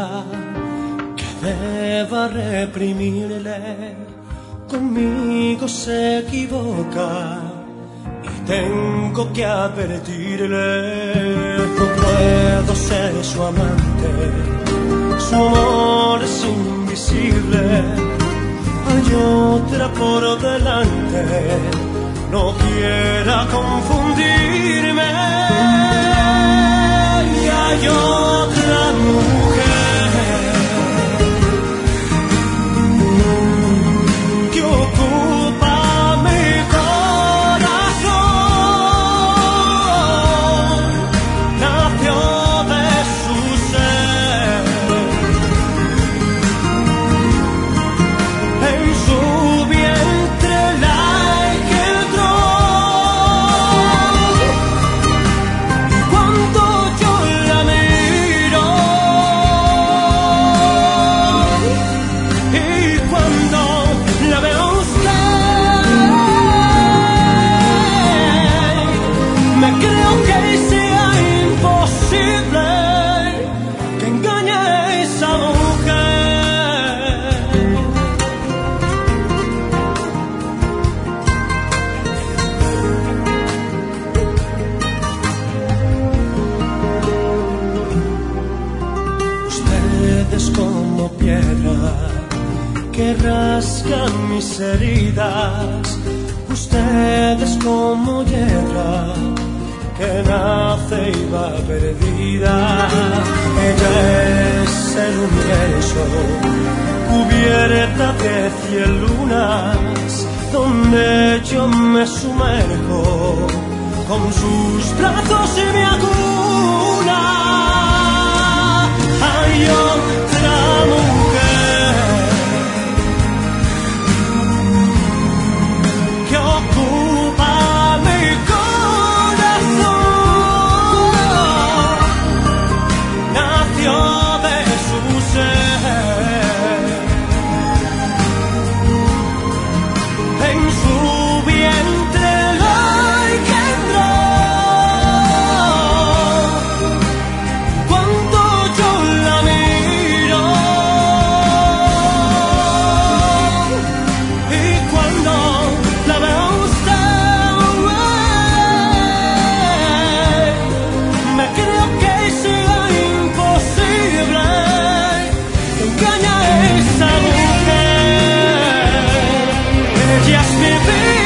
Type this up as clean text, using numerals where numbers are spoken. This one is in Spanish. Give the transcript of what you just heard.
que deba reprimirle. Conmigo se equivoca y tengo que advertirle. No puedo ser su amante, su amor es invisible. Hay otra por delante, no quiera confundirme. Y hay otra mujer que ocupa mi corazón. Nació de su ser, en su vientre la engendró. Y cuando yo la miro, y cuando la veo a usted, me creo que sea imposible que engañe a esa mujer. Ustedes como piedra que rasgan mis heridas, ustedes como hiedra que nace y va perdida. Ella es el universo, cubierta de cien lunas, donde yo me sumerjo con sus brazos y mi acuna. Hay otra mujer que ocupa mi corazón. Nació de su ser, en su vientre la engendró. Cuando yo la miro, y cuando la veo a usted, me creo que sea imposible que engañe a esa mujer. Ella es mi vida.